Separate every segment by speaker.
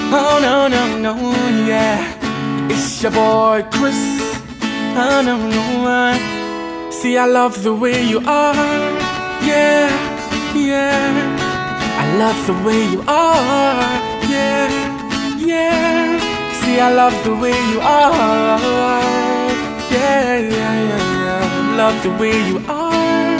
Speaker 1: Oh no, no, no, yeah. It's your boy Chris. Oh no, no. See, I love the way you are. Yeah, yeah. I love the way you are. Yeah, yeah. See, I love the way you are. Yeah, yeah, yeah, yeah. Love the way you are.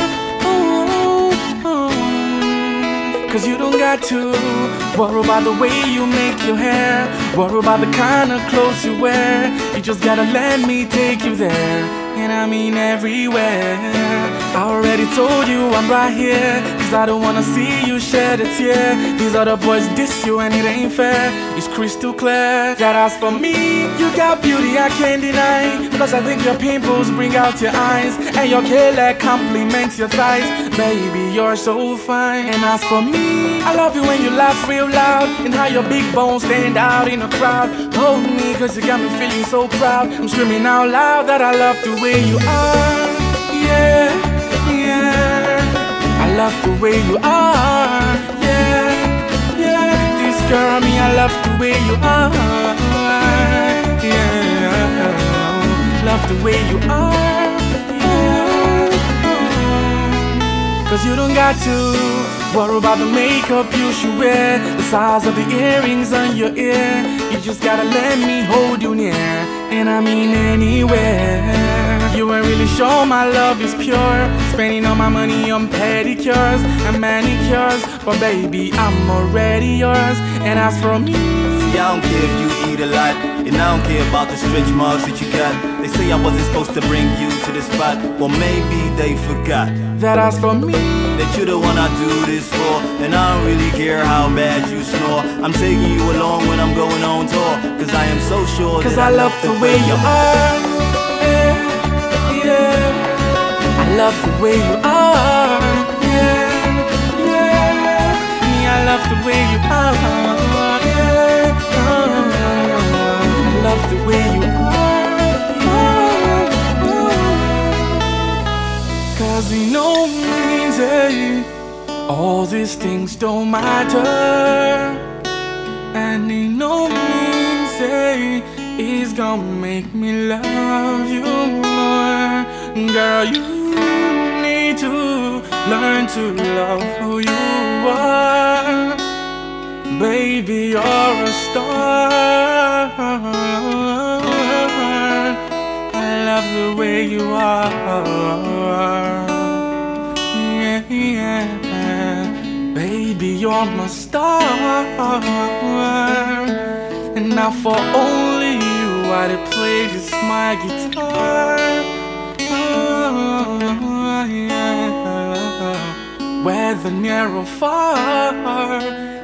Speaker 1: Cause you don't got to worry about the way you make your hair, worry about the kind of clothes you wear. You just gotta let me take you there, and I mean everywhere. I already told you I'm right here, cause I don't wanna see you shed a tear. These other boys diss you and it ain't fair. It's crystal clear that as for me, you got beauty I can't deny. Plus I think your pimples bring out your eyes, and your hair compliments your thighs. Baby, you're so fine. And as for me, I love you when you laugh real loud, and how your big bones stand out in a crowd. Hold me, cause you got me feeling so proud. I'm screaming out loud that I love the way you are. Yeah, yeah. I love the way you are. Yeah, yeah. This girl, me, I love the way you are. Yeah, love the way you are. Cause you don't got to worry about the makeup you should wear, the size of the earrings on your ear. You just gotta let me hold you near, and I mean anywhere. You ain't really sure my love is pure, spending all my money on pedicures and manicures, but baby, I'm already yours. And as for me,
Speaker 2: see, I don't care if you eat a lot, and I don't care about the stretch marks that you got. They say I wasn't supposed to bring you to the spot, well maybe they forgot
Speaker 1: that as for me,
Speaker 2: that you're the one I do this for. And I don't really care how bad you snore. I'm taking you along when I'm going on tour, cause I am so sure
Speaker 1: cause
Speaker 2: that
Speaker 1: I love the way you are. Yeah, yeah. I love the way you are. Yeah, yeah. Me, I love the way you are. Yeah, I love the way you are. Cause in no means, all these things don't matter, and in no means, it's gonna make me love you more. Girl, you need to learn to love who you are. Baby, you're a star. I love the way you are. Yeah, yeah. Baby, you're my star. And now for only you, I'd play just my guitar. Oh, yeah. Whether near or far,